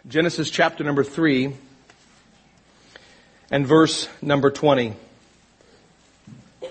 Genesis chapter number 3 and verse number 20. It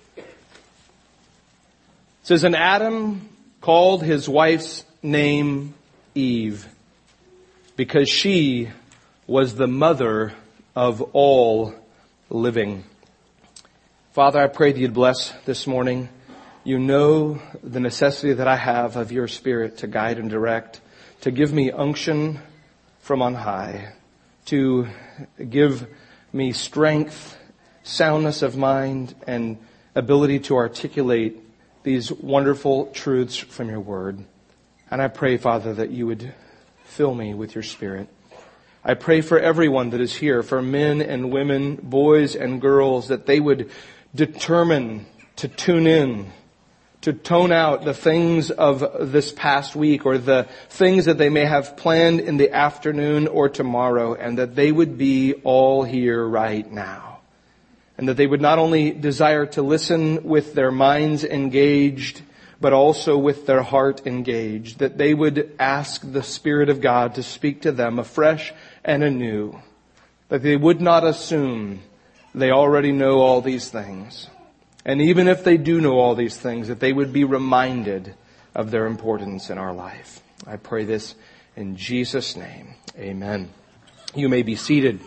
says, "And Adam called his wife's name Eve, because she was the mother of all living." Father, I pray that you'd bless this morning. You know the necessity that I have of your Spirit to guide and direct, to give me unction from on high, to give me strength, soundness of mind, and ability to articulate these wonderful truths from your word. And I pray, Father, that you would fill me with your Spirit. I pray for everyone that is here, for men and women, boys and girls, that they would determine to tune in, to tone out the things of this past week or the things that they may have planned in the afternoon or tomorrow, and that they would be all here right now. And that they would not only desire to listen with their minds engaged, but also with their heart engaged. That they would ask the Spirit of God to speak to them afresh and anew. That they would not assume they already know all these things. And even if they do know all these things, that they would be reminded of their importance in our life. I pray this in Jesus' name. Amen. You may be seated.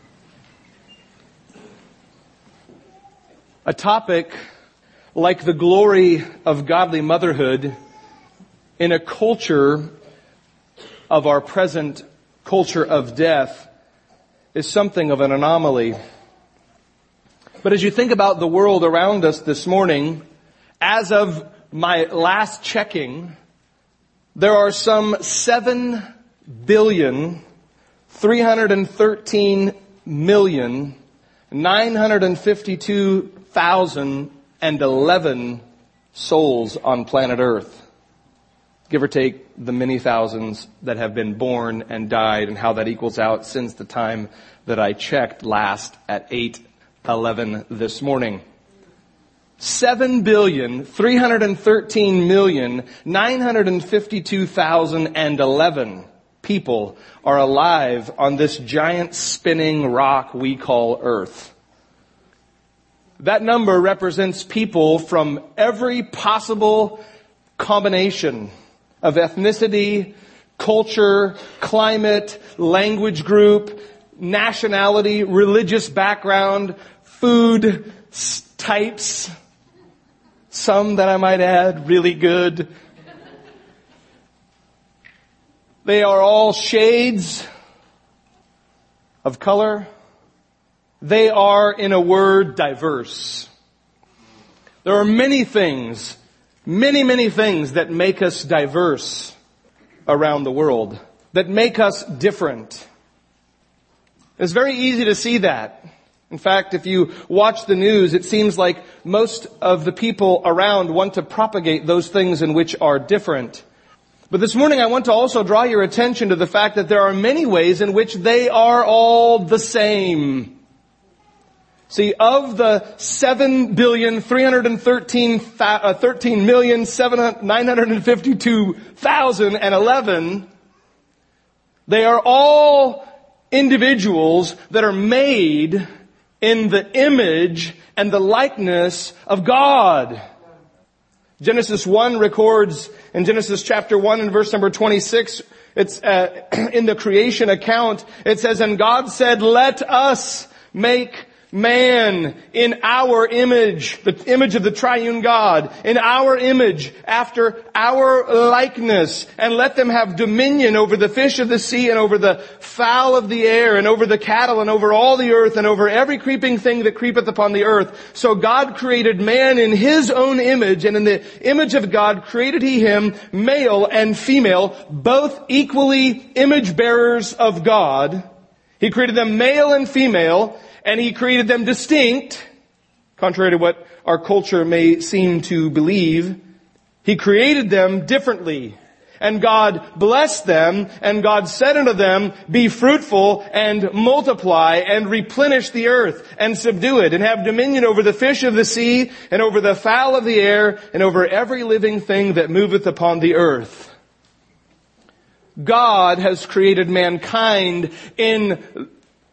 A topic like the glory of godly motherhood in a culture of our present culture of death is something of an anomaly. But as you think about the world around us this morning, as of my last checking, there are some 7,313,952,011 souls on planet Earth. Give or take the many thousands that have been born and died, and how that equals out since the time that I checked last at 8:11 this morning. 7,313,952,011 people are alive on this giant spinning rock we call Earth. That number represents people from every possible combination of ethnicity, culture, climate, language group, nationality, religious background, food types, some that I might add, really good. They are all shades of color. They are, in a word, diverse. There are many things, many things that make us diverse around the world, that make us different. It's very easy to see that. In fact, if you watch the news, it seems like most of the people around want to propagate those things in which are different. But this morning I want to also draw your attention to the fact that there are many ways in which they are all the same. See, of the 7,313,952,011, they are all individuals that are made in the image and the likeness of God. Genesis 1 records in Genesis chapter 1 and verse number 26, it's in the creation account, it says, "And God said, let us make man in our image," the image of the triune God, "in our image, after our likeness, and let them have dominion over the fish of the sea and over the fowl of the air and over the cattle and over all the earth and over every creeping thing that creepeth upon the earth." So God created man in his own image, and in the image of God created he him, male and female, both equally image bearers of God. He created them male and female, and he created them distinct, contrary to what our culture may seem to believe. He created them differently. And God blessed them, and God said unto them, "Be fruitful and multiply and replenish the earth and subdue it, and have dominion over the fish of the sea and over the fowl of the air and over every living thing that moveth upon the earth." God has created mankind in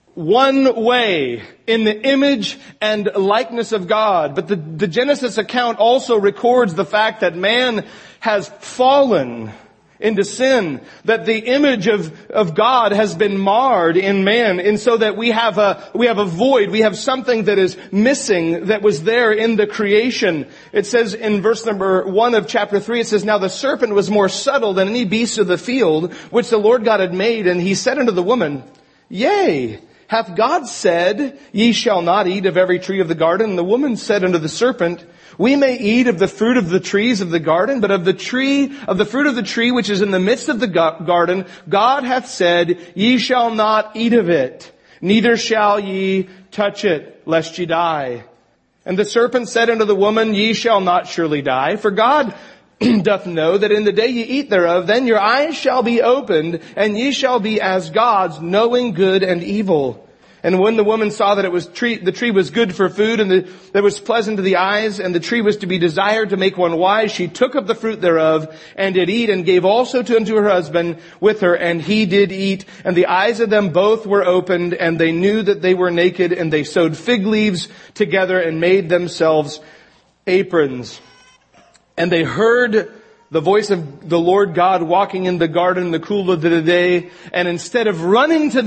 one way, in the image and likeness of God. But the Genesis account also records the fact that man has fallen into sin, that the image of God has been marred in man, and so that we have a void, we have something that is missing that was there in the creation. It says in verse number 1 of chapter 3, it says, "Now the serpent was more subtle than any beast of the field, which the Lord God had made, and he said unto the woman, Yea, hath God said, Ye shall not eat of every tree of the garden? And the woman said unto the serpent, We may eat of the fruit of the trees of the garden, but of the fruit of the tree which is in the midst of the garden, God hath said, Ye shall not eat of it, neither shall ye touch it, lest ye die. And the serpent said unto the woman, Ye shall not surely die, for God doth know that in the day ye eat thereof, then your eyes shall be opened, and ye shall be as gods, knowing good and evil. And when the woman saw that the tree was good for food, and that was pleasant to the eyes, and the tree was to be desired to make one wise, she took of the fruit thereof, and did eat, and gave also unto her husband with her, and he did eat. And the eyes of them both were opened, and they knew that they were naked, and they sewed fig leaves together, and made themselves aprons. And they heard the voice of the Lord God walking in the garden in the cool of the day, and instead of running to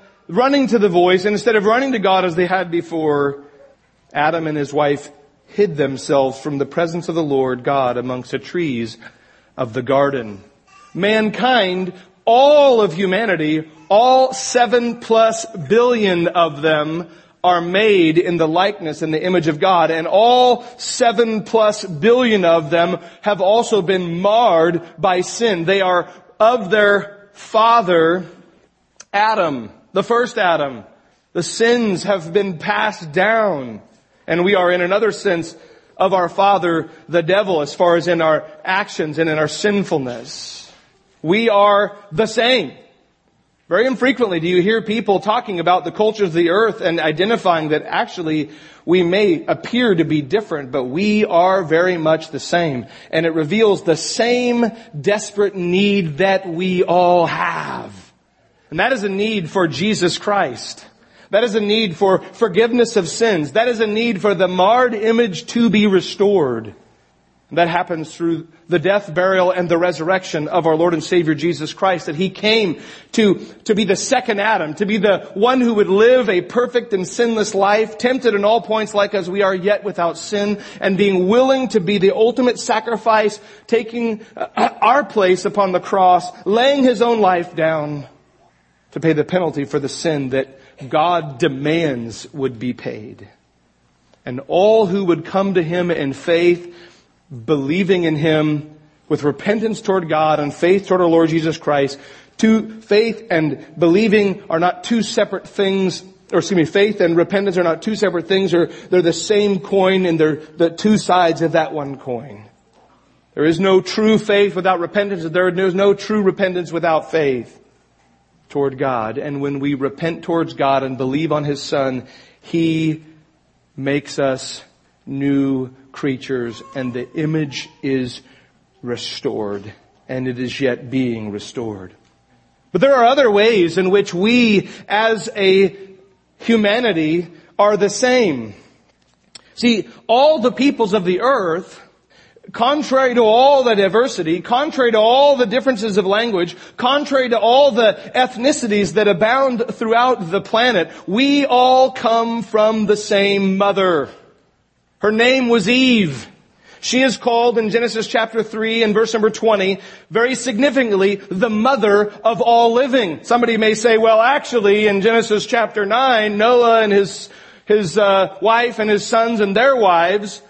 the voice, and instead of running to God as they had before, Adam and his wife hid themselves from the presence of the Lord God amongst the trees of the garden. Mankind, all of humanity, all 7+ billion of them, are made in the likeness and the image of God, and all 7+ billion of them have also been marred by sin. They are of their father, Adam, the first Adam. The sins have been passed down, and we are in another sense of our father, the devil, as far as in our actions and in our sinfulness. We are the same. Very infrequently do you hear people talking about the cultures of the earth and identifying that actually we may appear to be different, but we are very much the same. And it reveals the same desperate need that we all have. And that is a need for Jesus Christ. That is a need for forgiveness of sins. That is a need for the marred image to be restored. And that happens through the death, burial, and the resurrection of our Lord and Savior Jesus Christ. That He came to be the second Adam, to be the one who would live a perfect and sinless life, tempted in all points like as we are, yet without sin, and being willing to be the ultimate sacrifice, taking our place upon the cross, laying His own life down to pay the penalty for the sin that God demands would be paid. And all who would come to Him in faith, believing in Him with repentance toward God and faith toward our Lord Jesus Christ. Faith and believing are not two separate things, faith and repentance are not two separate things, or they're the same coin and they're the two sides of that one coin. There is no true faith without repentance, and there is no true repentance without faith toward God. And when we repent towards God and believe on His Son, He makes us new creatures, and the image is restored, and it is yet being restored. But there are other ways in which we as a humanity are the same. See, all the peoples of the earth, contrary to all the diversity, contrary to all the differences of language, contrary to all the ethnicities that abound throughout the planet, we all come from the same mother. Her name was Eve. She is called in Genesis chapter 3 and verse number 20, very significantly, the mother of all living. Somebody may say, well, actually, in Genesis chapter 9, Noah and his wife and his sons and their wives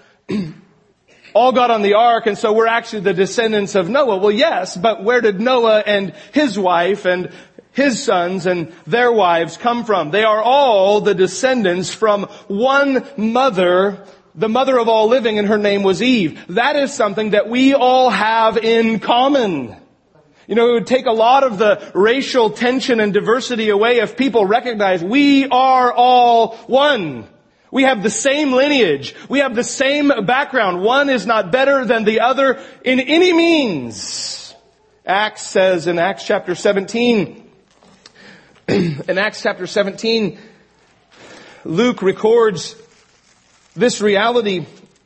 all got on the ark, and so we're actually the descendants of Noah. Well, yes, but where did Noah and his wife and his sons and their wives come from? They are all the descendants from one mother, the mother of all living, and her name was Eve. That is something that we all have in common. You know, it would take a lot of the racial tension and diversity away if people recognize we are all one. We have the same lineage. We have the same background. One is not better than the other in any means. Acts says in Acts chapter 17, Luke records this reality.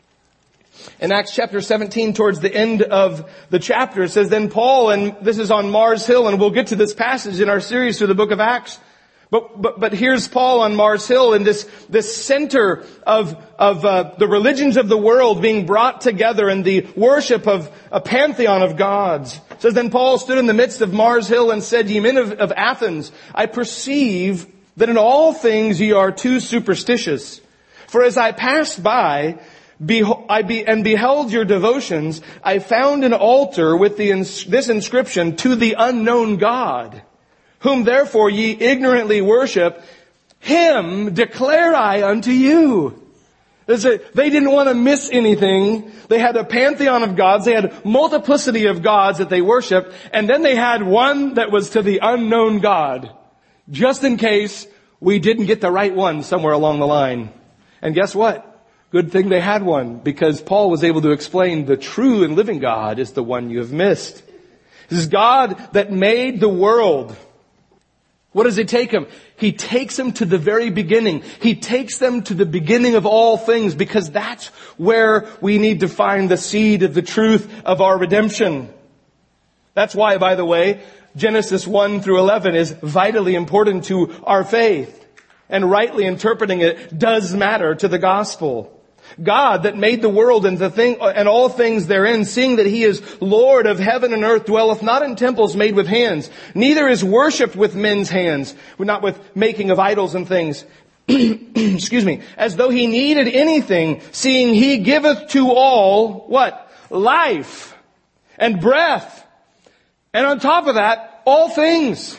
In Acts chapter 17, towards the end of the chapter, it says, then Paul, and this is on Mars Hill, and we'll get to this passage in our series through the book of Acts. But here's Paul on Mars Hill in this center of the religions of the world being brought together in the worship of a pantheon of gods. It says, then Paul stood in the midst of Mars Hill and said, ye men of Athens, I perceive that in all things ye are too superstitious. For as I passed by, and beheld your devotions, I found an altar with this inscription, to the unknown God. Whom therefore ye ignorantly worship, him declare I unto you. They didn't want to miss anything. They had a pantheon of gods. They had multiplicity of gods that they worshiped. And then they had one that was to the unknown God. Just in case we didn't get the right one somewhere along the line. And guess what? Good thing they had one, because Paul was able to explain the true and living God is the one you have missed. This is God that made the world. What does he take him? He takes them to the very beginning. He takes them to the beginning of all things, because that's where we need to find the seed of the truth of our redemption. That's why, by the way, Genesis 1 through 11 is vitally important to our faith. And rightly interpreting it does matter to the gospel. God that made the world and all things therein, seeing that he is Lord of heaven and earth, dwelleth not in temples made with hands, neither is worshipped with men's hands, not with making of idols and things. Excuse me. As though he needed anything, seeing he giveth to all, what? Life and breath. And on top of that, all things.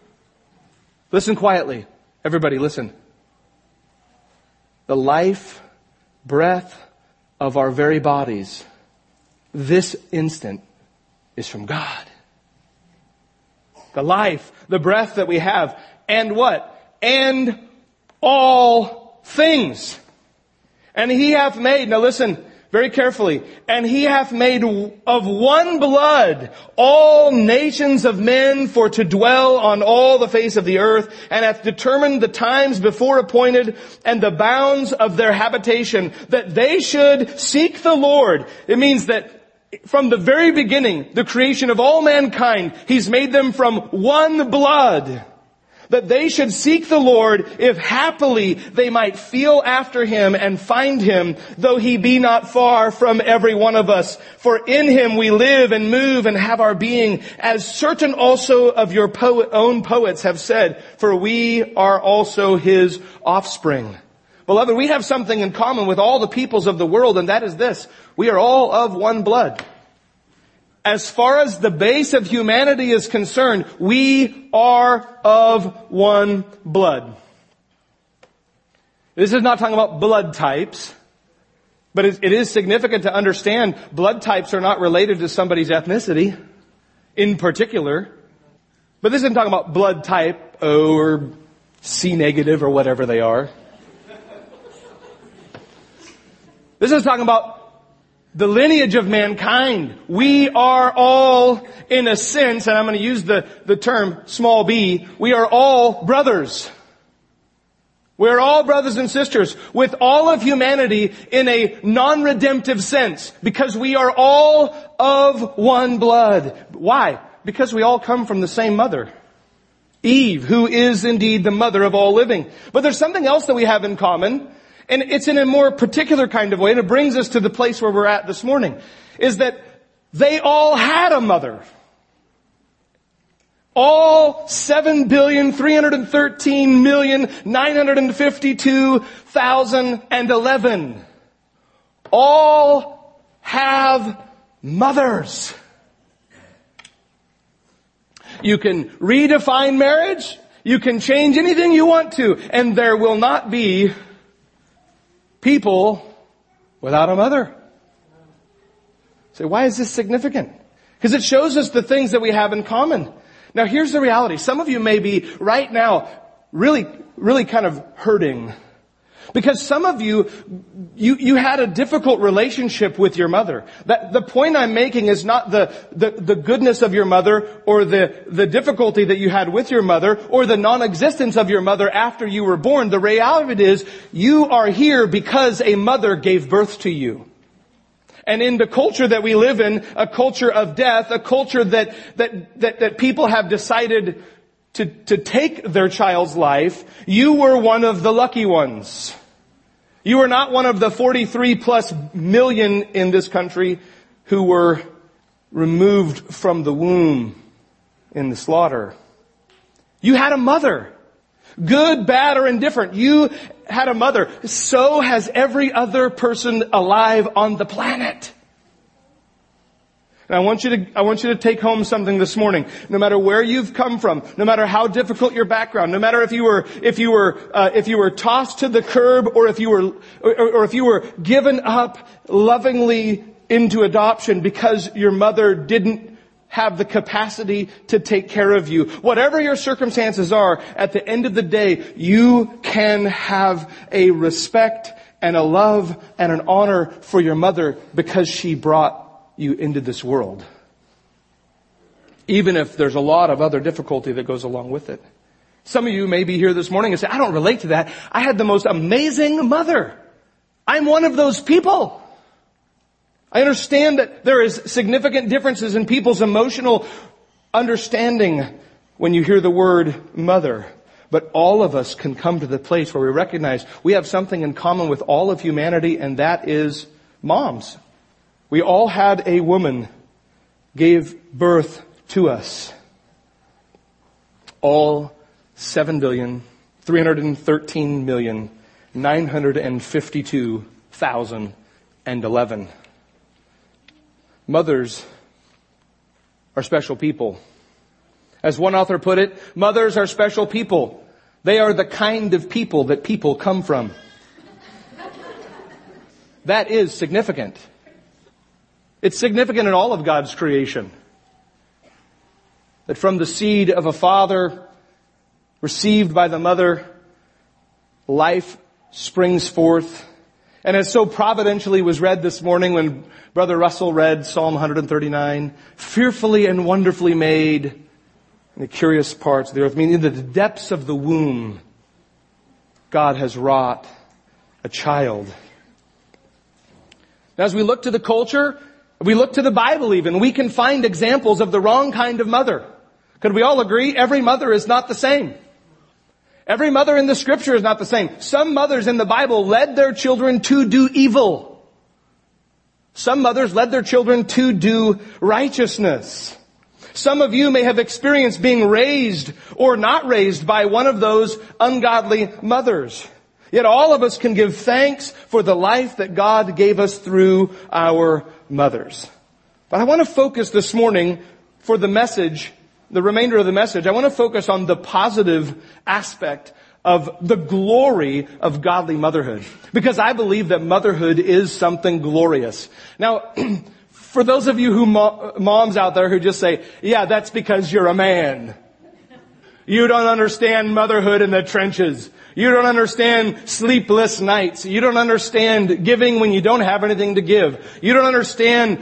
Listen quietly. Everybody listen. The life, breath of our very bodies, this instant, is from God. The life, the breath that we have, and what? And all things. And he hath made, now listen very carefully, and he hath made of one blood all nations of men for to dwell on all the face of the earth, and hath determined the times before appointed and the bounds of their habitation, that they should seek the Lord. It means that from the very beginning, the creation of all mankind, he's made them from one blood. That they should seek the Lord, if happily they might feel after him and find him, though he be not far from every one of us. For in him we live and move and have our being, as certain also of your own poets have said, for we are also his offspring. Beloved, we have something in common with all the peoples of the world, and that is this: we are all of one blood. As far as the base of humanity is concerned, we are of one blood. This is not talking about blood types, but it is significant to understand blood types are not related to somebody's ethnicity in particular. But this isn't talking about blood type O or C negative or whatever they are. This is talking about the lineage of mankind. We are all, in a sense, and I'm going to use the term small b, we are all brothers. We're all brothers and sisters with all of humanity in a non-redemptive sense, because we are all of one blood. Why? Because we all come from the same mother, Eve, who is indeed the mother of all living. But there's something else that we have in common. And it's in a more particular kind of way, and it brings us to the place where we're at this morning, is that they all had a mother. All 7,313,952,011 all have mothers. You can redefine marriage, you can change anything you want to, and there will not be people without a mother. So why is this significant? Because it shows us the things that we have in common. Now here's the reality. Some of you may be right now really kind of hurting Because some of you had a difficult relationship with your mother. The point I'm making is not the goodness of your mother or the difficulty that you had with your mother or the non-existence of your mother after you were born. The reality of it is you are here because a mother gave birth to you. And in the culture that we live in, a culture of death, a culture that people have decided to take their child's life, you were one of the lucky ones. You were not one of the 43 plus million in this country who were removed from the womb in the slaughter. You had a mother. Good, bad, or indifferent. You had a mother. So has every other person alive on the planet. And I want you to take home something this morning. No matter where you've come from, no matter how difficult your background, no matter if you were tossed to the curb or if you were given up lovingly into adoption because your mother didn't have the capacity to take care of you. Whatever your circumstances are, at the end of the day, you can have a respect and a love and an honor for your mother because she brought you into this world. Even if there's a lot of other difficulty that goes along with it. Some of you may be here this morning and say, I don't relate to that. I had the most amazing mother. I'm one of those people. I understand that there is significant differences in people's emotional understanding when you hear the word mother. But all of us can come to the place where we recognize we have something in common with all of humanity, and that is moms. We all had a woman gave birth to us. All 7,313,952,011. Mothers are special people. As one author put it, mothers are special people. They are the kind of people that people come from. That is significant. It's significant in all of God's creation. That from the seed of a father received by the mother, life springs forth. And as so providentially was read this morning when Brother Russell read Psalm 139, fearfully and wonderfully made in the curious parts of the earth, meaning in the depths of the womb, God has wrought a child. Now, as we look to the culture, we look to the Bible even, we can find examples of the wrong kind of mother. Could we all agree? Every mother is not the same. Every mother in the scripture is not the same. Some mothers in the Bible led their children to do evil. Some mothers led their children to do righteousness. Some of you may have experienced being raised or not raised by one of those ungodly mothers. Yet all of us can give thanks for the life that God gave us through our mothers. But I want to focus this morning for the message, the remainder of the message, I want to focus on the positive aspect of the glory of godly motherhood. Because I believe that motherhood is something glorious. Now, for those of you who moms out there who just say, yeah, that's because you're a man. You don't understand motherhood in the trenches. You don't understand sleepless nights. You don't understand giving when you don't have anything to give. You don't understand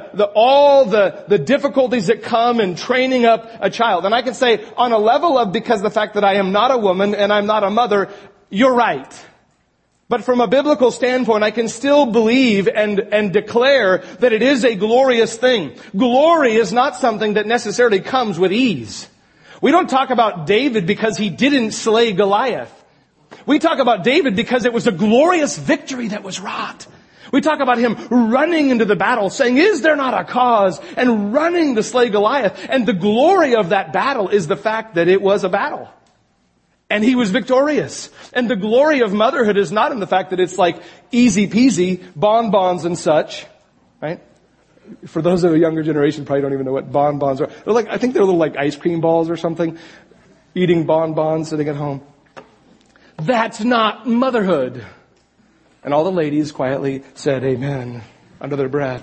all the difficulties that come in training up a child. And I can say on a level of, because the fact that I am not a woman and I'm not a mother, you're right. But from a biblical standpoint, I can still believe and declare that it is a glorious thing. Glory is not something that necessarily comes with ease. We don't talk about David because he didn't slay Goliath. We talk about David because it was a glorious victory that was wrought. We talk about him running into the battle, saying, is there not a cause? And running to slay Goliath. And the glory of that battle is the fact that it was a battle. And he was victorious. And the glory of motherhood is not in the fact that it's like easy peasy, bonbons and such, right? For those of a younger generation, probably don't even know what bonbons are. They're like, I think they're little like ice cream balls or something. Eating bonbons sitting at home. That's not motherhood. And all the ladies quietly said amen under their breath.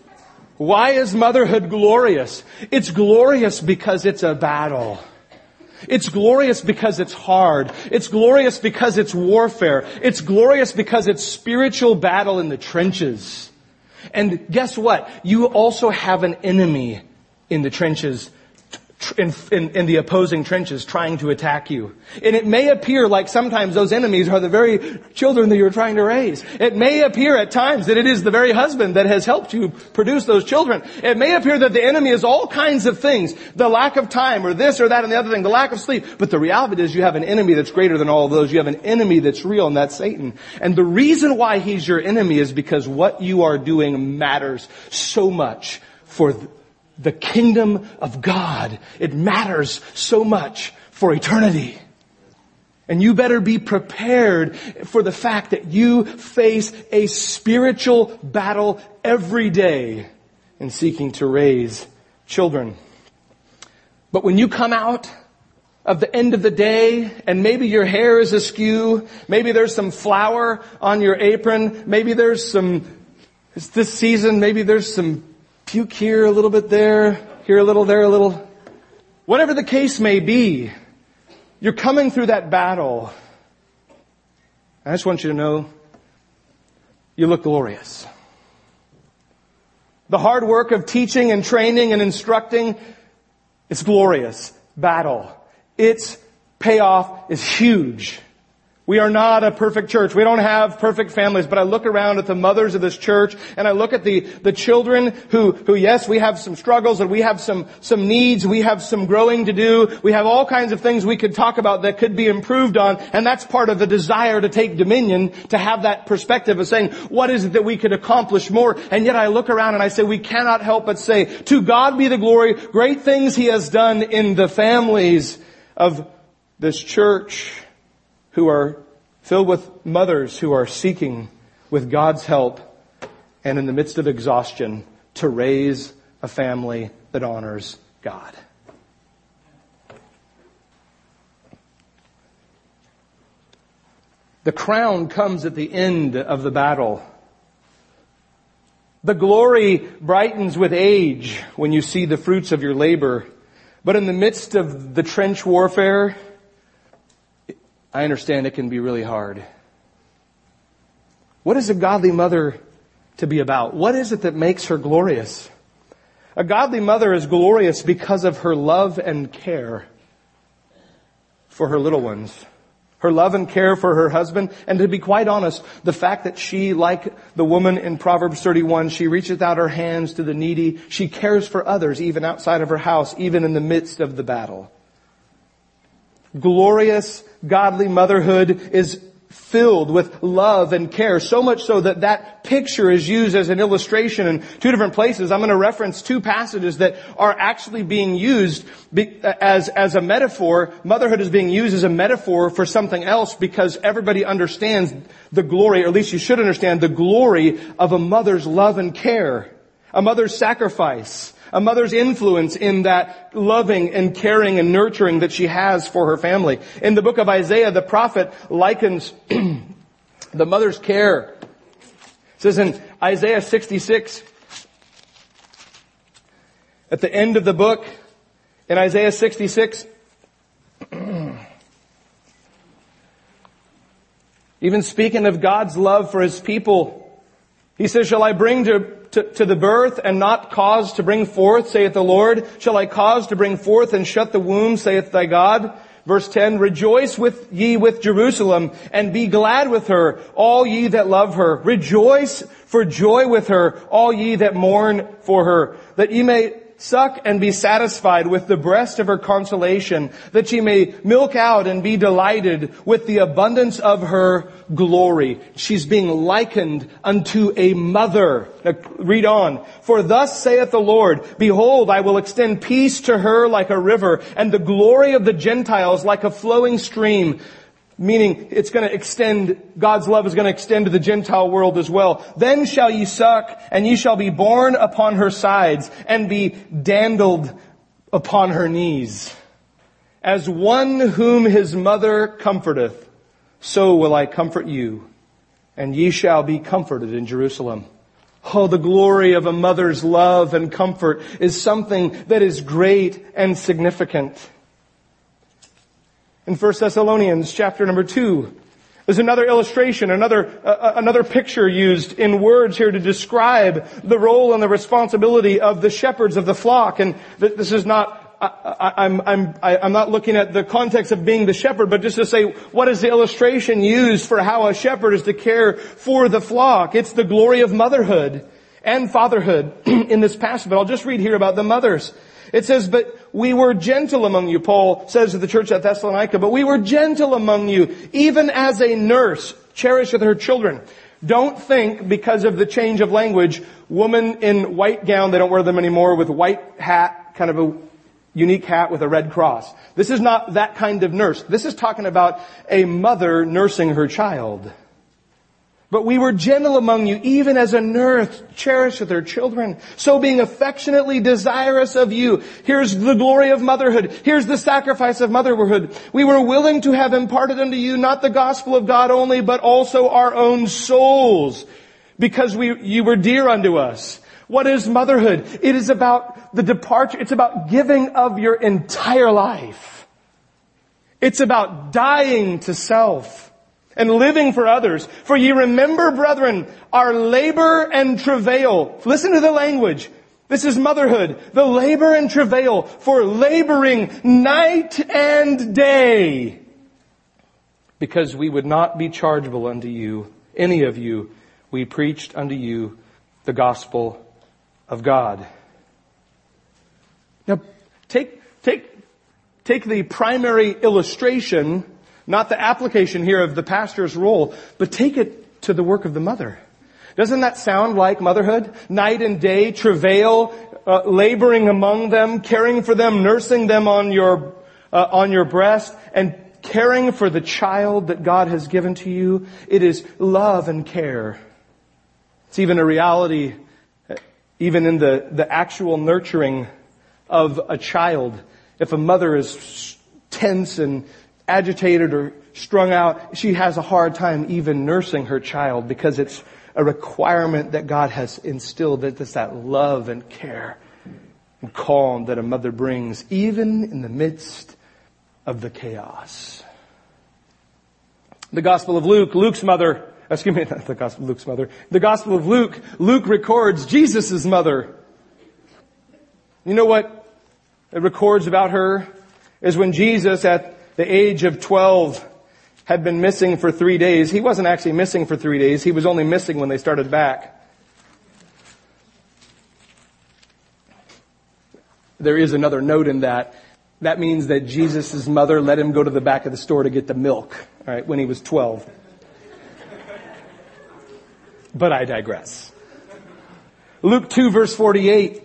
Why is motherhood glorious? It's glorious because it's a battle. It's glorious because it's hard. It's glorious because it's warfare. It's glorious because it's spiritual battle in the trenches. And guess what? You also have an enemy in the trenches, in the opposing trenches, trying to attack you. And it may appear like sometimes those enemies are the very children that you're trying to raise. It may appear at times that it is the very husband that has helped you produce those children. It may appear that the enemy is all kinds of things. The lack of time, or this or that and the other thing, the lack of sleep. But the reality is you have an enemy that's greater than all of those. You have an enemy that's real, and that's Satan. And the reason why he's your enemy is because what you are doing matters so much for the kingdom of God. It matters so much for eternity. And you better be prepared for the fact that you face a spiritual battle every day in seeking to raise children. But when you come out of the end of the day, and maybe your hair is askew, maybe there's some flour on your apron, maybe there's it's this season, maybe there's some puke here, a little bit there, here a little, there a little. Whatever the case may be, you're coming through that battle. I just want you to know, you look glorious. The hard work of teaching and training and instructing, it's glorious. Battle. Its payoff is huge. We are not a perfect church. We don't have perfect families, but I look around at the mothers of this church and I look at the children who yes, we have some struggles and we have some needs. We have some growing to do. We have all kinds of things we could talk about that could be improved on. And that's part of the desire to take dominion, to have that perspective of saying, what is it that we could accomplish more? And yet I look around and I say, we cannot help but say, to God be the glory, great things He has done in the families of this church, who are filled with mothers who are seeking, with God's help and in the midst of exhaustion, to raise a family that honors God. The crown comes at the end of the battle. The glory brightens with age when you see the fruits of your labor. But in the midst of the trench warfare, I understand it can be really hard. What is a godly mother to be about? What is it that makes her glorious? A godly mother is glorious because of her love and care for her little ones. Her love and care for her husband. And to be quite honest, the fact that she, like the woman in Proverbs 31, she reaches out her hands to the needy. She cares for others even outside of her house, even in the midst of the battle. Glorious, godly motherhood is filled with love and care, so much so that that picture is used as an illustration in two different places. I'm going to reference two passages that are actually being used as a metaphor. Motherhood is being used as a metaphor for something else because everybody understands the glory, or at least you should understand the glory of a mother's love and care, a mother's sacrifice, a mother's influence in that loving and caring and nurturing that she has for her family. In the book of Isaiah, the prophet likens the mother's care. It says in Isaiah 66, at the end of the book, in Isaiah 66, even speaking of God's love for His people, He says, shall I bring to the birth and not cause to bring forth, saith the Lord? Shall I cause to bring forth and shut the womb, saith thy God? Verse 10, rejoice with ye with Jerusalem and be glad with her, all ye that love her. Rejoice for joy with her, all ye that mourn for her, that ye may suck and be satisfied with the breast of her consolation, that ye may milk out and be delighted with the abundance of her glory. She's being likened unto a mother. Now, read on. For thus saith the Lord, behold, I will extend peace to her like a river, and the glory of the Gentiles like a flowing stream. Meaning it's going to extend, God's love is going to extend to the Gentile world as well. Then shall ye suck, and ye shall be borne upon her sides, and be dandled upon her knees. As one whom his mother comforteth, so will I comfort you, and ye shall be comforted in Jerusalem. Oh, the glory of a mother's love and comfort is something that is great and significant. In 1 Thessalonians chapter number 2, there's another illustration, another picture used in words here to describe the role and the responsibility of the shepherds of the flock. And this is not, I'm not looking at the context of being the shepherd, but just to say, what is the illustration used for how a shepherd is to care for the flock? It's the glory of motherhood and fatherhood in this passage. But I'll just read here about the mothers. It says, but we were gentle among you, Paul says to the church at Thessalonica, but we were gentle among you, even as a nurse cherisheth her children. Don't think, because of the change of language, woman in white gown, they don't wear them anymore, with white hat, kind of a unique hat with a red cross. This is not that kind of nurse. This is talking about a mother nursing her child. But we were gentle among you, even as a nurse cherisheth her children. So being affectionately desirous of you. Here's the glory of motherhood. Here's the sacrifice of motherhood. We were willing to have imparted unto you not the gospel of God only, but also our own souls, because you were dear unto us. What is motherhood? It is about the departure. It's about giving of your entire life. It's about dying to self and living for others. For ye remember, brethren, our labor and travail. Listen to the language. This is motherhood. The labor and travail for laboring night and day. Because we would not be chargeable unto you, any of you. We preached unto you the gospel of God. Now, take the primary illustration, not the application here of the pastor's role, but take it to the work of the mother. Doesn't that sound like motherhood? Night and day, travail, laboring among them, caring for them, nursing them on your breast, and caring for the child that God has given to you. It is love and care. It's even a reality, even in the actual nurturing of a child. If a mother is tense and agitated or strung out, she has a hard time even nursing her child, because it's a requirement that God has instilled, that it's that love and care and calm that a mother brings, even in the midst of the chaos. The Gospel of Luke, Luke's mother, not the Gospel of Luke's mother, the Gospel of Luke, Luke records Jesus' mother. You know what it records about her? Is when Jesus, at the age of 12, had been missing for 3 days. He wasn't actually missing for 3 days. He was only missing when they started back. There is another note in that. That means that Jesus' mother let him go to the back of the store to get the milk, all right, when he was 12. But I digress. Luke 2 verse 48.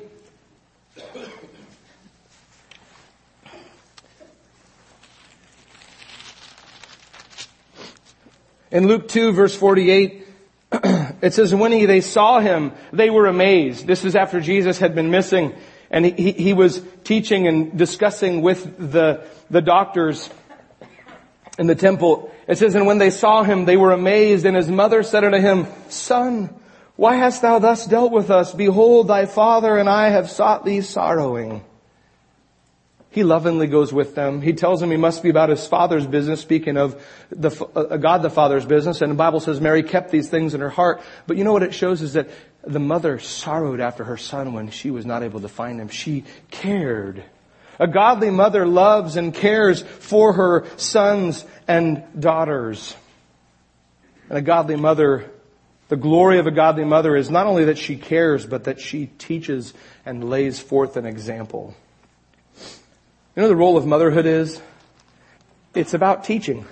In Luke 2 verse 48, it says, when they saw him, they were amazed. This is after Jesus had been missing, and he was teaching and discussing with the doctors in the temple. It says, and when they saw him, they were amazed. And his mother said unto him, Son, why hast thou thus dealt with us? Behold, thy father and I have sought thee sorrowing. He lovingly goes with them. He tells them he must be about his father's business, speaking of God the Father's business. And the Bible says Mary kept these things in her heart. But you know what it shows is that the mother sorrowed after her son when she was not able to find him. She cared. A godly mother loves and cares for her sons and daughters. And a godly mother, the glory of a godly mother is not only that she cares, but that she teaches and lays forth an example. You know the role of motherhood is? It's about teaching.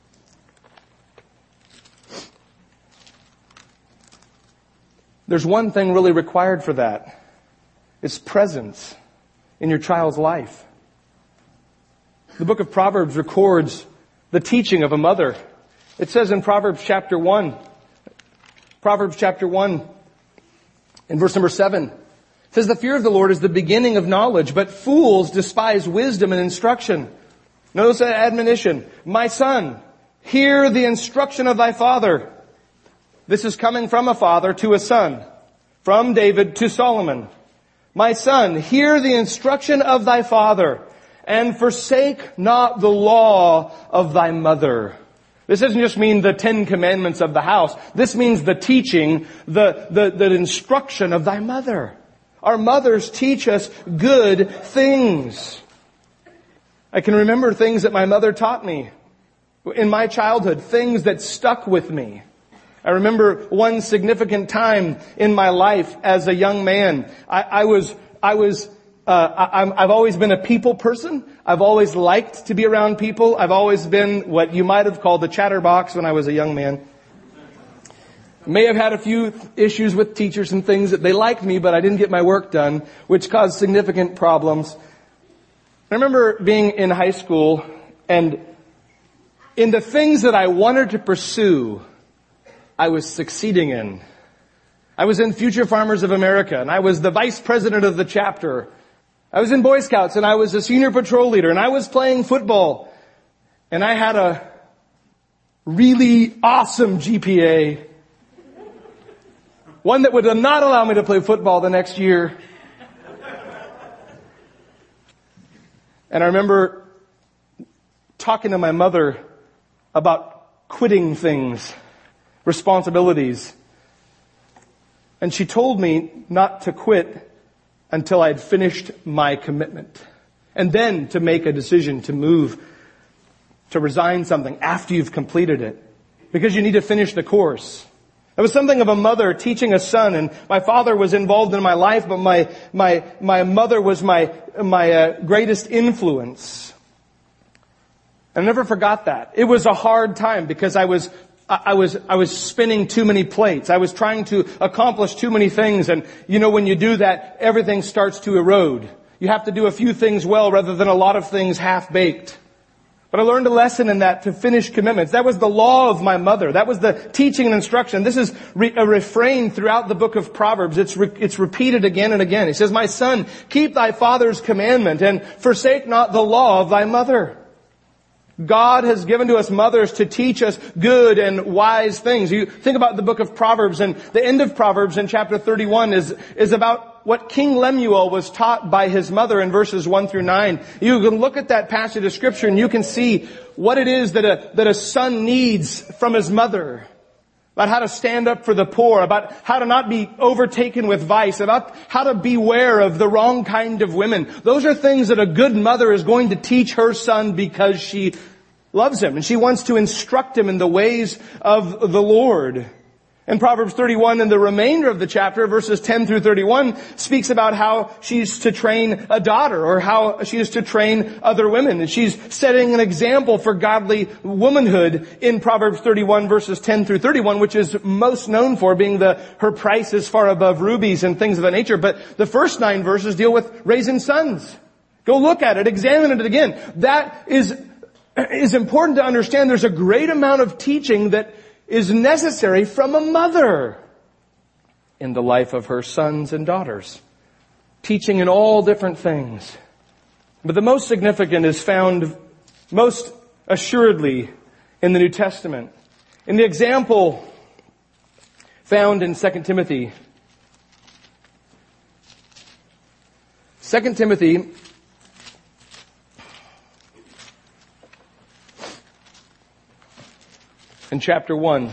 There's one thing really required for that. It's presence in your child's life. The book of Proverbs records the teaching of a mother. It says in Proverbs chapter 1, in verse number 7, it says, the fear of the Lord is the beginning of knowledge, but fools despise wisdom and instruction. Notice that admonition. My son, hear the instruction of thy father. This is coming from a father to a son, from David to Solomon. My son, hear the instruction of thy father, and forsake not the law of thy mother. This doesn't just mean the 10 commandments of the house. This means the teaching, the instruction of thy mother. Our mothers teach us good things. I can remember things that my mother taught me in my childhood, things that stuck with me. I remember one significant time in my life as a young man. I've always been a people person. I've always liked to be around people. I've always been what you might have called the chatterbox when I was a young man. May have had a few issues with teachers and things that they liked me, but I didn't get my work done, which caused significant problems. I remember being in high school, and in the things that I wanted to pursue, I was succeeding in. I was in Future Farmers of America, and I was the vice president of the chapter. I was in Boy Scouts, and I was a senior patrol leader, and I was playing football. And I had a really awesome GPA. One that would not allow me to play football the next year. And I remember talking to my mother about quitting things, responsibilities. And she told me not to quit until I'd finished my commitment. And then to make a decision to move, to resign something after you've completed it. Because you need to finish the course. It was something of a mother teaching a son, and my father was involved in my life, but my mother was my greatest influence. I never forgot that. It was a hard time because I was spinning too many plates. I was trying to accomplish too many things, and when you do that, everything starts to erode. You have to do a few things well rather than a lot of things half-baked. But I learned a lesson in that, to finish commitments. That was the law of my mother. That was the teaching and instruction. This is a refrain throughout the book of Proverbs. It's repeated again and again. He says, "My son, keep thy father's commandment and forsake not the law of thy mother." God has given to us mothers to teach us good and wise things. You think about the book of Proverbs, and the end of Proverbs in chapter 31 is about what King Lemuel was taught by his mother in verses 1 through 9. You can look at that passage of scripture and you can see what it is that a son needs from his mother. About how to stand up for the poor, about how to not be overtaken with vice, about how to beware of the wrong kind of women. Those are things that a good mother is going to teach her son because she loves him and she wants to instruct him in the ways of the Lord. And Proverbs 31 and the remainder of the chapter, verses 10 through 31, speaks about how she's to train a daughter or how she is to train other women. And she's setting an example for godly womanhood in Proverbs 31 verses 10 through 31, which is most known for being her price is far above rubies and things of that nature. But the first 9 verses deal with raising sons. Go look at it, examine it again. That is important to understand. There's a great amount of teaching that is necessary from a mother in the life of her sons and daughters. Teaching in all different things. But the most significant is found most assuredly in the New Testament. In the example found in 2 Timothy. 2 Timothy in chapter 1.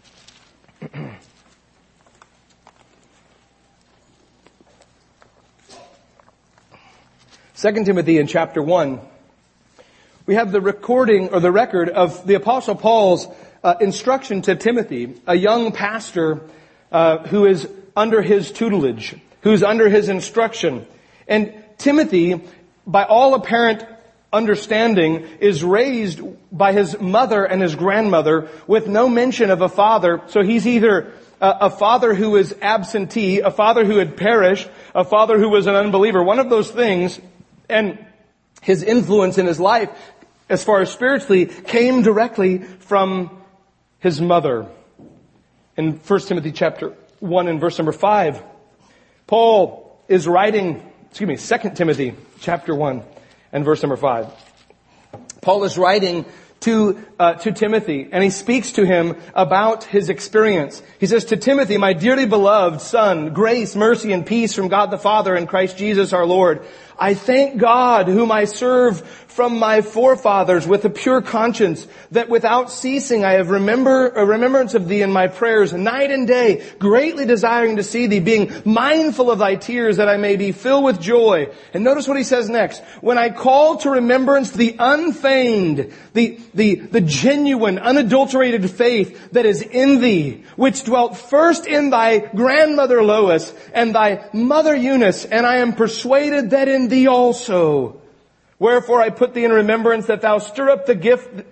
2 Timothy in chapter 1, we have the recording or the record of the Apostle Paul's instruction to Timothy, a young pastor who is under his tutelage, who's under his instruction. And Timothy, by all apparent understanding, is raised by his mother and his grandmother with no mention of a father. So he's either a father who is absentee, a father who had perished, a father who was an unbeliever, one of those things. And his influence in his life, as far as spiritually, came directly from his mother. In 1 Timothy chapter 1 and verse number 5, Paul is writing, 2 Timothy chapter 1 and verse number 5. Paul is writing to Timothy, and he speaks to him about his experience. He says, "To Timothy, my dearly beloved son, grace, mercy, and peace from God the Father and Christ Jesus our Lord. I thank God, whom I serve from my forefathers with a pure conscience, that without ceasing I have a remembrance of thee in my prayers night and day, greatly desiring to see thee, being mindful of thy tears, that I may be filled with joy." And notice what he says next. "When I call to remembrance the unfeigned, the genuine, unadulterated faith that is in thee, which dwelt first in thy grandmother Lois and thy mother Eunice, and I am persuaded that in thee also. Wherefore I put thee in remembrance that thou stir up the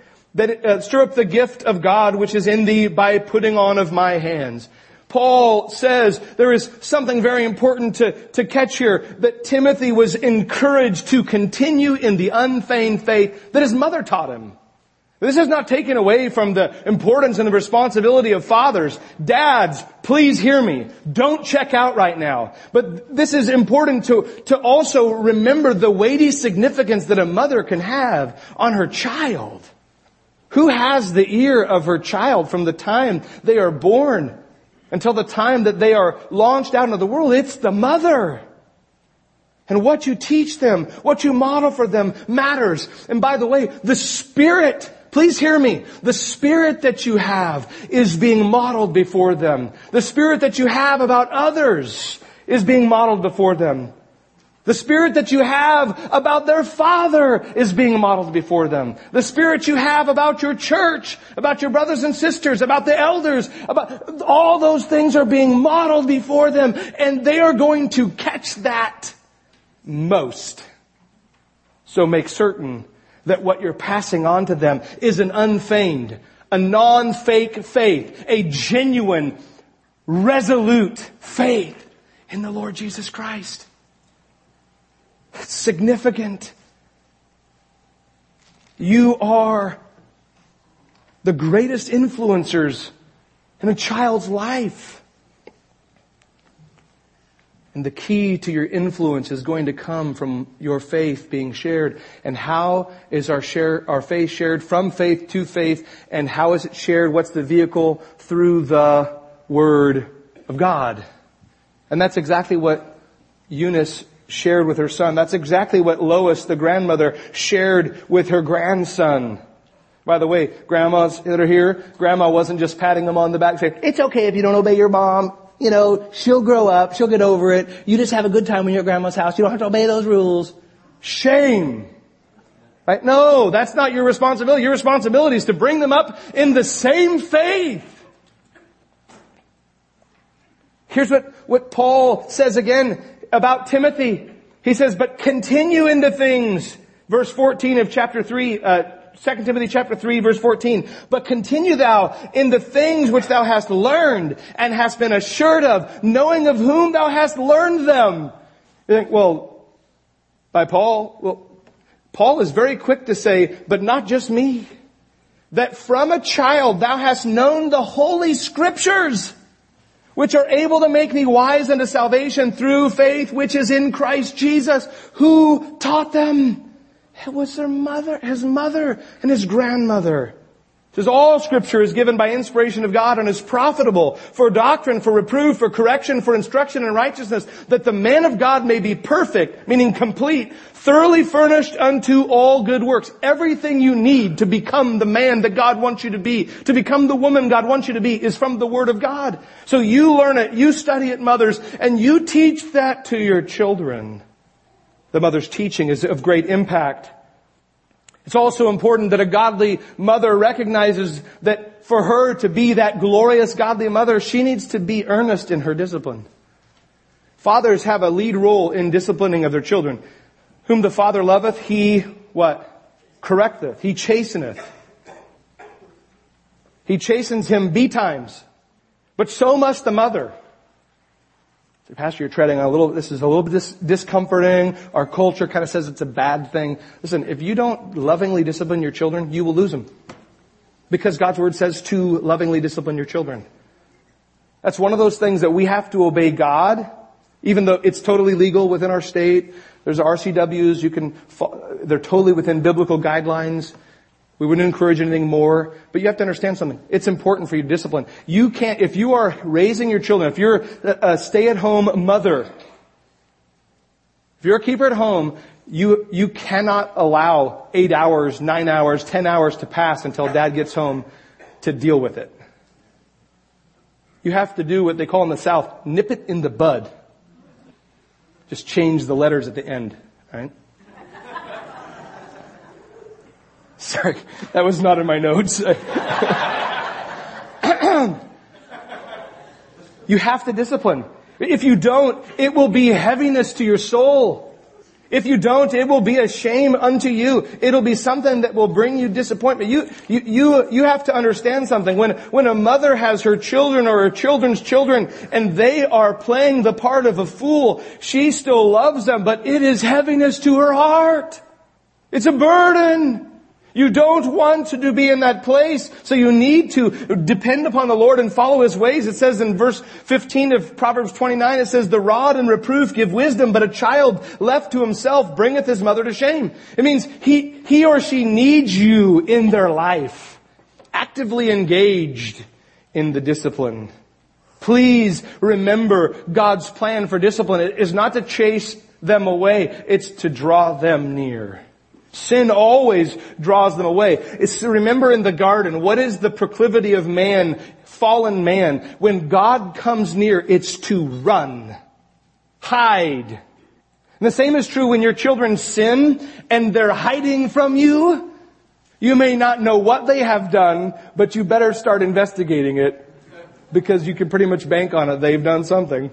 gift of God which is in thee by putting on of my hands." Paul says there is something very important to catch here, that Timothy was encouraged to continue in the unfeigned faith that his mother taught him. This is not taken away from the importance and the responsibility of fathers. Dads, please hear me. Don't check out right now. But this is important to also remember the weighty significance that a mother can have on her child. Who has the ear of her child from the time they are born until the time that they are launched out into the world? It's the mother. And what you teach them, what you model for them matters. And by the way, the Spirit, please hear me, the Spirit that you have is being modeled before them. The Spirit that you have about others is being modeled before them. The Spirit that you have about their Father is being modeled before them. The Spirit you have about your church, about your brothers and sisters, about the elders, about all those things are being modeled before them, and they are going to catch that most. So make certain that what you're passing on to them is an unfeigned, a non-fake faith, a genuine, resolute faith in the Lord Jesus Christ. It's significant. You are the greatest influencers in a child's life. And the key to your influence is going to come from your faith being shared. And how is our faith shared? From faith to faith. And how is it shared? What's the vehicle? Through the Word of God. And that's exactly what Eunice shared with her son. That's exactly what Lois, the grandmother, shared with her grandson. By the way, grandmas that are here, grandma wasn't just patting them on the back saying, "It's okay if you don't obey your mom. You know, she'll grow up. She'll get over it. You just have a good time when you're at grandma's house. You don't have to obey those rules." Shame. Right? No, that's not your responsibility. Your responsibility is to bring them up in the same faith. Here's what Paul says again about Timothy. He says, "But continue in the things," verse 14 of chapter 3, 2 Timothy chapter 3 verse 14. "But continue thou in the things which thou hast learned and hast been assured of, knowing of whom thou hast learned them." You think, well, by Paul? Well, Paul is very quick to say, but not just me. That from a child thou hast known the Holy Scriptures, which are able to make thee wise unto salvation through faith which is in Christ Jesus. Who taught them? It was his mother and his grandmother. It says, "All Scripture is given by inspiration of God and is profitable for doctrine, for reproof, for correction, for instruction in righteousness, that the man of God may be perfect," meaning complete, "thoroughly furnished unto all good works." Everything you need to become the man that God wants you to be, to become the woman God wants you to be, is from the Word of God. So you learn it, you study it, mothers, and you teach that to your children. The mother's teaching is of great impact. It's also important that a godly mother recognizes that for her to be that glorious godly mother, she needs to be earnest in her discipline. Fathers have a lead role in disciplining of their children. "Whom the Father loveth, he," what? "Correcteth. He chasteneth." He chastens him betimes. But so must the mother. "Pastor, you're treading on this is a little bit discomforting. Our culture kind of says it's a bad thing." Listen, if you don't lovingly discipline your children, you will lose them. Because God's Word says to lovingly discipline your children. That's one of those things that we have to obey God, even though it's totally legal within our state. There's RCWs, they're totally within biblical guidelines. We wouldn't encourage anything more, but you have to understand something. It's important for you to discipline. You can't, if you are raising your children, if you're a stay-at-home mother, if you're a keeper at home, you cannot allow 8 hours, 9 hours, 10 hours to pass until dad gets home to deal with it. You have to do what they call in the South, nip it in the bud. Just change the letters at the end, right? Sorry, that was not in my notes. You have to discipline. If you don't, it will be heaviness to your soul. If you don't, it will be a shame unto you. It'll be something that will bring you disappointment. You have to understand something. When a mother has her children or her children's children and they are playing the part of a fool, she still loves them, but it is heaviness to her heart. It's a burden. You don't want to be in that place, so you need to depend upon the Lord and follow His ways. It says in verse 15 of Proverbs 29, it says, "The rod and reproof give wisdom, but a child left to himself bringeth his mother to shame." It means he or she needs you in their life, actively engaged in the discipline. Please remember God's plan for discipline. It is not to chase them away, it's to draw them near. Sin always draws them away. Remember in the garden, what is the proclivity of man, fallen man? When God comes near, it's to run, hide. And the same is true when your children sin and they're hiding from you. You may not know what they have done, but you better start investigating it because you can pretty much bank on it. They've done something.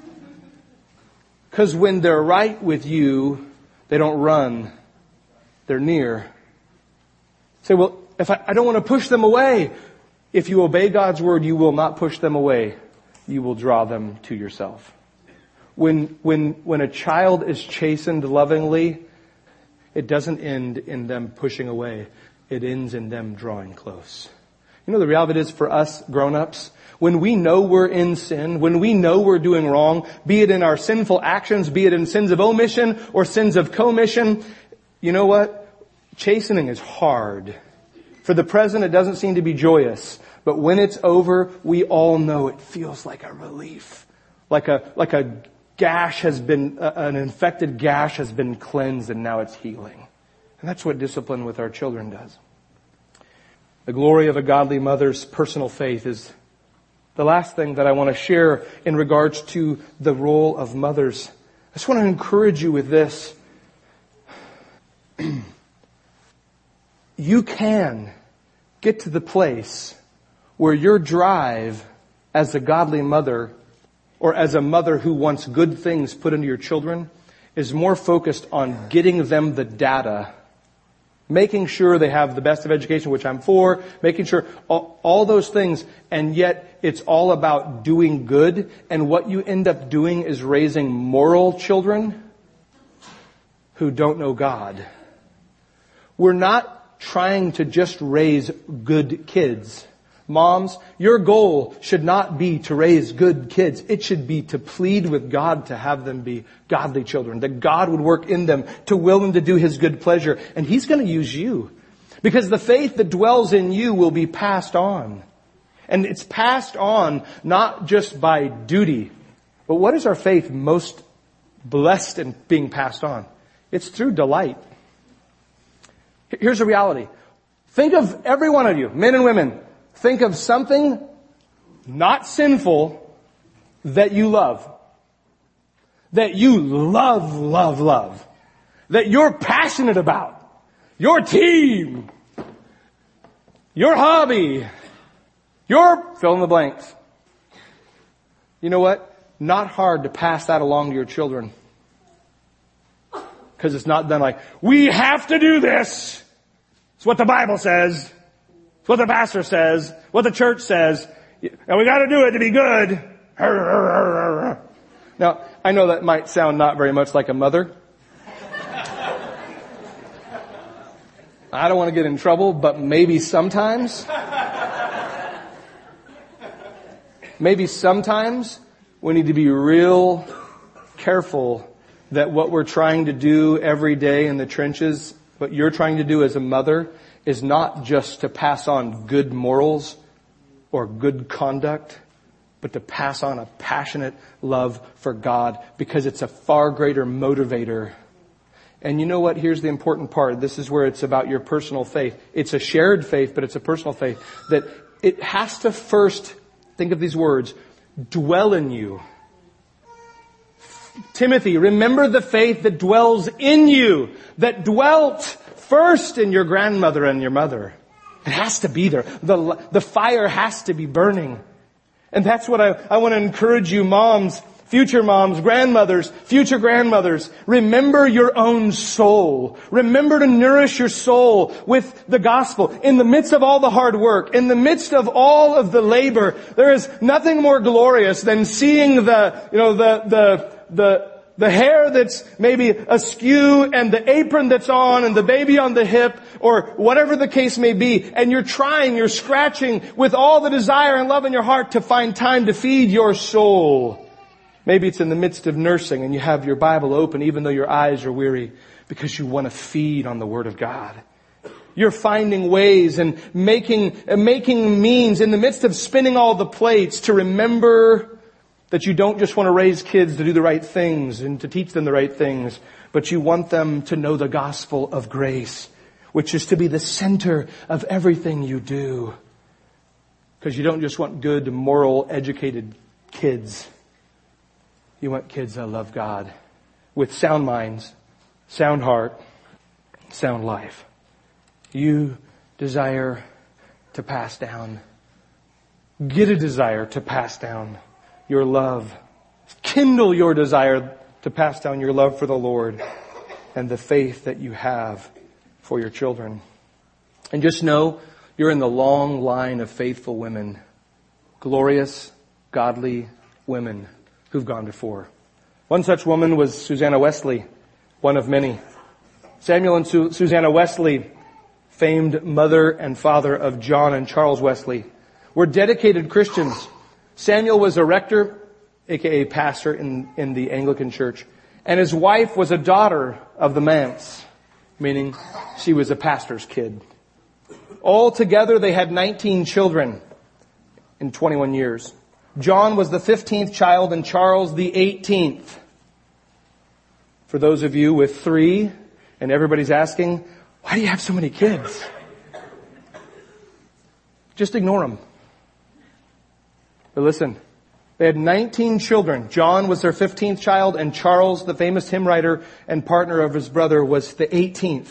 Because when they're right with you, they don't run. They're near. Say, well, if I don't want to push them away. If you obey God's word, you will not push them away. You will draw them to yourself. When a child is chastened lovingly, it doesn't end in them pushing away. It ends in them drawing close. You know, the reality is for us grown-ups, when we know we're in sin, when we know we're doing wrong, be it in our sinful actions, be it in sins of omission or sins of commission, you know what? Chastening is hard. For the present, it doesn't seem to be joyous. But when it's over, we all know it feels like a relief. Like a gash has been, an infected gash has been cleansed and now it's healing. And that's what discipline with our children does. The glory of a godly mother's personal faith is the last thing that I want to share in regards to the role of mothers. I just want to encourage you with this. You can get to the place where your drive as a godly mother or as a mother who wants good things put into your children is more focused on getting them the data, making sure they have the best of education, which I'm for, making sure all those things, and yet it's all about doing good, and what you end up doing is raising moral children who don't know God. We're not trying to just raise good kids. Moms, your goal should not be to raise good kids. It should be to plead with God to have them be godly children. That God would work in them to will them to do His good pleasure. And He's going to use you. Because the faith that dwells in you will be passed on. And it's passed on not just by duty. But what is our faith most blessed in being passed on? It's through delight. Here's the reality. Think of every one of you, men and women. Think of something not sinful that you love. That you love. That you're passionate about. Your team. Your hobby. Your fill in the blanks. You know what? Not hard to pass that along to your children. Because it's not done like, we have to do this. It's what the Bible says. It's what the pastor says. What the church says. And we got to do it to be good. Now, I know that might sound not very much like a mother. I don't want to get in trouble, but maybe sometimes we need to be real careful that what we're trying to do every day in the trenches, what you're trying to do as a mother, is not just to pass on good morals or good conduct, but to pass on a passionate love for God, because it's a far greater motivator. And you know what? Here's the important part. This is where it's about your personal faith. It's a shared faith, but it's a personal faith. That it has to first, think of these words, dwell in you. Timothy, remember the faith that dwells in you, that dwelt first in your grandmother and your mother. It has to be there. The fire has to be burning. And that's what I want to encourage you, moms, future moms, grandmothers, future grandmothers. Remember your own soul. Remember to nourish your soul with the gospel. In the midst of all the hard work, in the midst of all of the labor, there is nothing more glorious than seeing the hair that's maybe askew and the apron that's on and the baby on the hip or whatever the case may be. And you're trying, you're scratching with all the desire and love in your heart to find time to feed your soul. Maybe it's in the midst of nursing and you have your Bible open even though your eyes are weary because you want to feed on the Word of God. You're finding ways and making means in the midst of spinning all the plates to remember that you don't just want to raise kids to do the right things and to teach them the right things, but you want them to know the gospel of grace, which is to be the center of everything you do. Because you don't just want good, moral, educated kids. You want kids that love God with sound minds, sound heart, sound life. You desire to pass down. Get a desire to pass down your love. Kindle your desire to pass down your love for the Lord and the faith that you have for your children. And just know you're in the long line of faithful women, glorious, godly women who've gone before. One such woman was Susanna Wesley, one of many. Samuel and Susanna Wesley, famed mother and father of John and Charles Wesley, were dedicated Christians. Samuel was a rector, aka pastor in the Anglican Church, and his wife was a daughter of the manse, meaning she was a pastor's kid. All together they had 19 children in 21 years. John was the 15th child and Charles the 18th. For those of you with 3, and everybody's asking, why do you have so many kids? Just ignore them. But listen, they had 19 children. John was their 15th child, and Charles, the famous hymn writer and partner of his brother, was the 18th.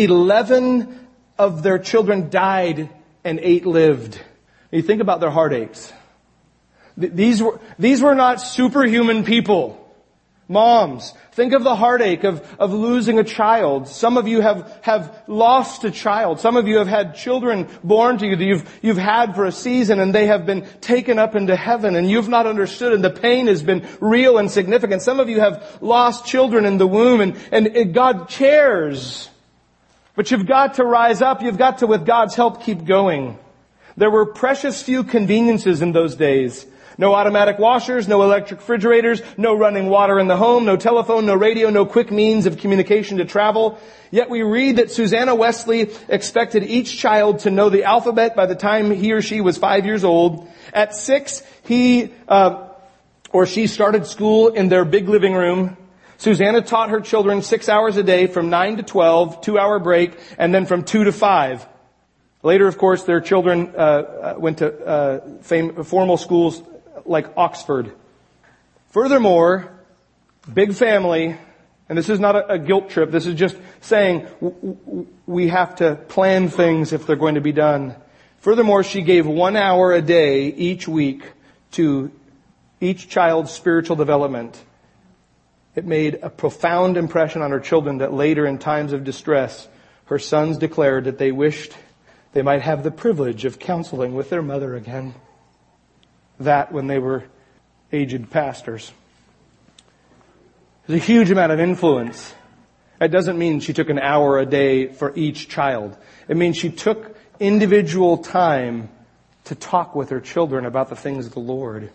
11 of their children died and 8 lived. You think about their heartaches. These were not superhuman people. Moms, think of the heartache of losing a child. Some of you have lost a child. Some of you have had children born to you that you've had for a season and they have been taken up into heaven and you've not understood and the pain has been real and significant. Some of you have lost children in the womb and God cares. But you've got to rise up. You've got to, with God's help, keep going. There were precious few conveniences in those days. No automatic washers, no electric refrigerators, no running water in the home, no telephone, no radio, no quick means of communication to travel. Yet we read that Susanna Wesley expected each child to know the alphabet by the time he or she was 5 years old. At 6, he or she started school in their big living room. Susanna taught her children 6 hours a day from 9 to 12, 2-hour break, and then from 2 to 5. Later, of course, their children went to formal schools like Oxford. Furthermore, big family, and this is not a guilt trip, this is just saying we have to plan things if they're going to be done. Furthermore, she gave 1 hour a day each week to each child's spiritual development. It made a profound impression on her children that later, in times of distress, her sons declared that they wished they might have the privilege of counseling with their mother again. That when they were aged pastors. There's a huge amount of influence. That doesn't mean she took an hour a day for each child. It means she took individual time to talk with her children about the things of the Lord.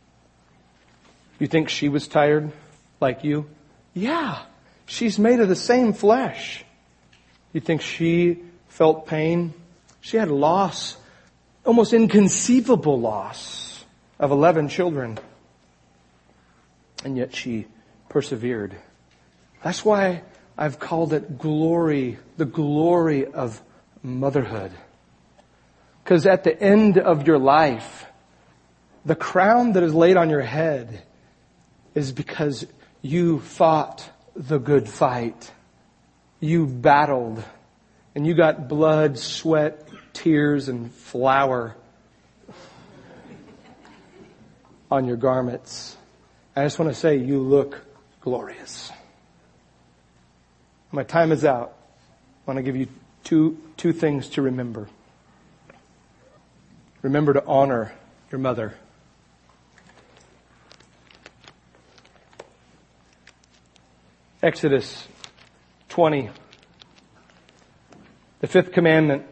You think she was tired like you? Yeah, she's made of the same flesh. You think she felt pain. She had loss, almost inconceivable loss of 11 children. And yet she persevered. That's why I've called it glory, the glory of motherhood. Because at the end of your life, the crown that is laid on your head is because you fought the good fight. You battled. And you got blood, sweat, tears, and flour on your garments. I just want to say you look glorious. My time is out. I want to give you two things to remember. Remember to honor your mother. Exodus 20. The fifth commandment.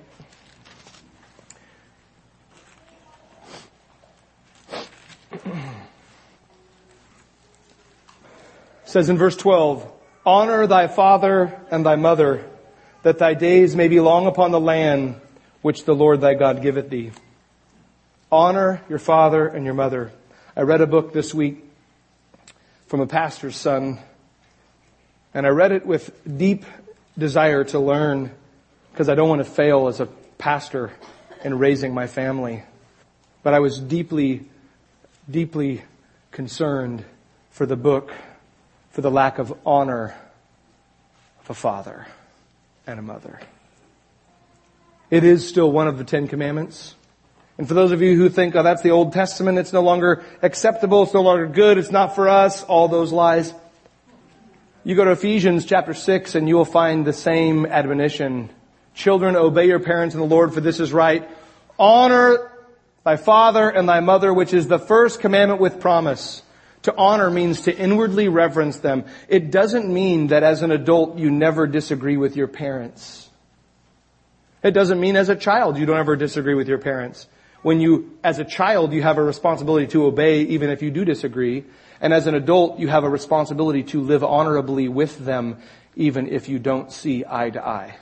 Says in verse 12, honor thy father and thy mother, that thy days may be long upon the land which the Lord thy God giveth thee. Honor your father and your mother. I read a book this week from a pastor's son, and I read it with deep desire to learn, because I don't want to fail as a pastor in raising my family. But I was deeply, deeply concerned for the book, for the lack of honor of a father and a mother. It is still one of the 10 Commandments. And for those of you who think, oh, that's the Old Testament, it's no longer acceptable, it's no longer good, it's not for us, all those lies. You go to Ephesians chapter 6 and you will find the same admonition. Children, obey your parents in the Lord, for this is right. Honor thy father and thy mother, which is the first commandment with promise. To honor means to inwardly reverence them. It doesn't mean that as an adult you never disagree with your parents. It doesn't mean as a child you don't ever disagree with your parents. As a child, you have a responsibility to obey even if you do disagree. And as an adult, you have a responsibility to live honorably with them even if you don't see eye to eye.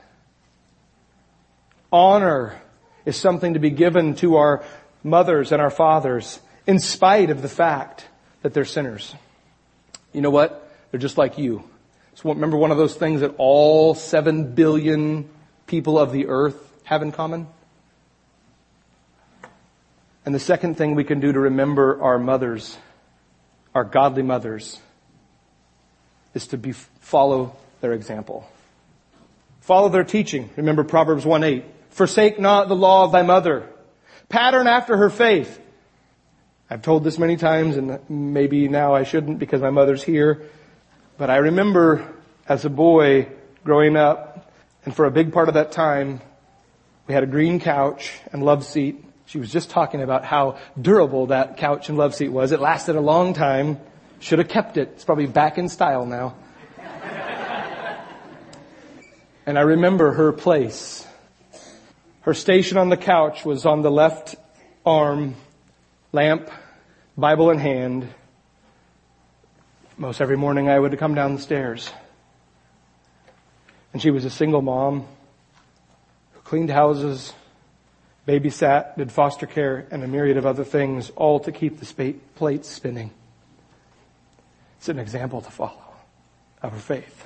Honor is something to be given to our mothers and our fathers in spite of the fact that they're sinners. You know what? They're just like you. So remember one of those things that all 7 billion people of the earth have in common? And the second thing we can do to remember our mothers, our godly mothers, is to follow their example. Follow their teaching. Remember Proverbs 1:8. Forsake not the law of thy mother. Pattern after her faith. I've told this many times, and maybe now I shouldn't because my mother's here. But I remember as a boy growing up, and for a big part of that time, we had a green couch and love seat. She was just talking about how durable that couch and love seat was. It lasted a long time. Should have kept it. It's probably back in style now. And I remember her place. Her station on the couch was on the left arm, lamp, Bible in hand. Most every morning I would come down the stairs. And she was a single mom who cleaned houses, babysat, did foster care, and a myriad of other things, all to keep the plates spinning. It's an example to follow of her faith.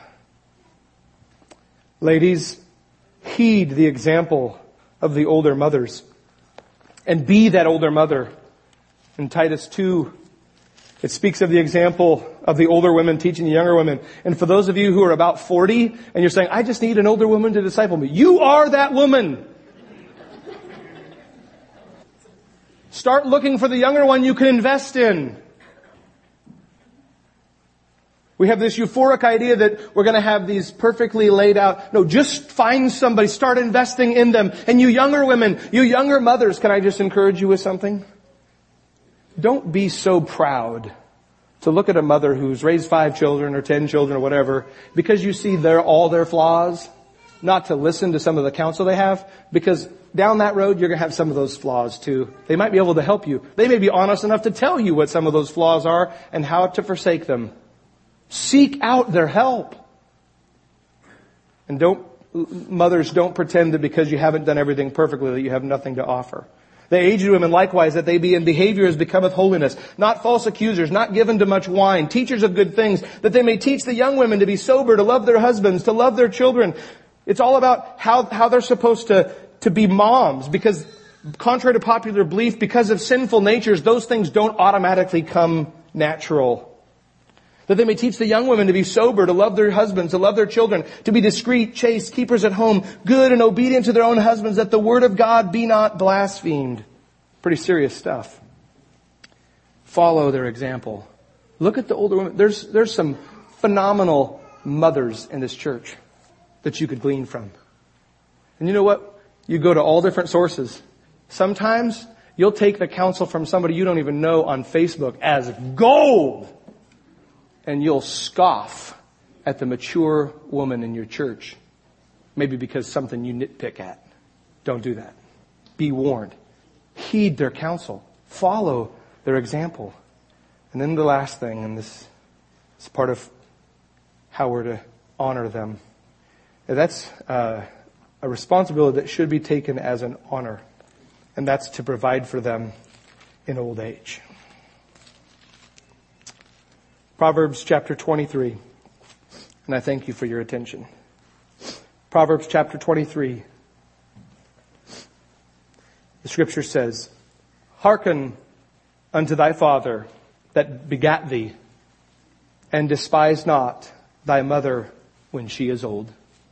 Ladies, heed the example of the older mothers and be that older mother. In Titus 2, it speaks of the example of the older women teaching the younger women. And for those of you who are about 40 and you're saying, I just need an older woman to disciple me, you are that woman. Start looking for the younger one you can invest in. We have this euphoric idea that we're going to have these perfectly laid out. No, just find somebody, start investing in them. And you younger women, you younger mothers, can I just encourage you with something? Don't be so proud to look at a mother who's raised 5 children or 10 children or whatever, because you see all their flaws, not to listen to some of the counsel they have, because down that road you're going to have some of those flaws too. They might be able to help you. They may be honest enough to tell you what some of those flaws are and how to forsake them. Seek out their help. And don't mothers, don't pretend that because you haven't done everything perfectly that you have nothing to offer. The aged women likewise, that they be in behavior as becometh holiness, not false accusers, not given to much wine, teachers of good things, that they may teach the young women to be sober, to love their husbands, to love their children. It's all about how they're supposed to be moms, because contrary to popular belief, because of sinful natures, those things don't automatically come natural. That they may teach the young women to be sober, to love their husbands, to love their children, to be discreet, chaste, keepers at home, good and obedient to their own husbands, that the word of God be not blasphemed. Pretty serious stuff. Follow their example. Look at the older women. There's some phenomenal mothers in this church that you could glean from. And you know what? You go to all different sources. Sometimes you'll take the counsel from somebody you don't even know on Facebook as gold. And you'll scoff at the mature woman in your church. Maybe because something you nitpick at. Don't do that. Be warned. Heed their counsel. Follow their example. And then the last thing, and this is part of how we're to honor them. And that's a responsibility that should be taken as an honor. And that's to provide for them in old age. Proverbs chapter 23. And I thank you for your attention. Proverbs chapter 23. The scripture says, Hearken unto thy father that begat thee, and despise not thy mother when she is old.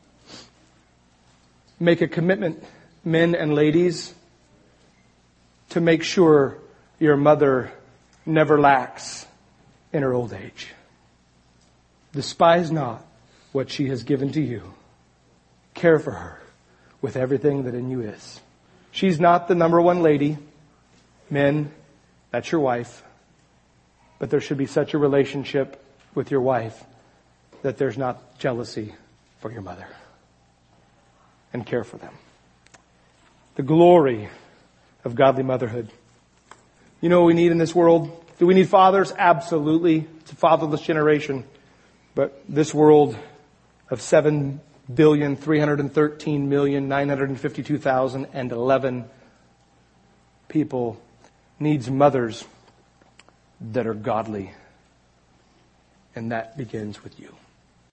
Make a commitment, men and ladies, to make sure your mother never lacks in her old age. Despise not what she has given to you. Care for her with everything that in you is. She's not the number one lady. Men, that's your wife. But there should be such a relationship with your wife that there's not jealousy for your mother. And care for them. The glory of godly motherhood. You know what we need in this world? Do we need fathers? Absolutely. It's a fatherless generation. But this world of 7,313,952,011 people needs mothers that are godly. And that begins with you.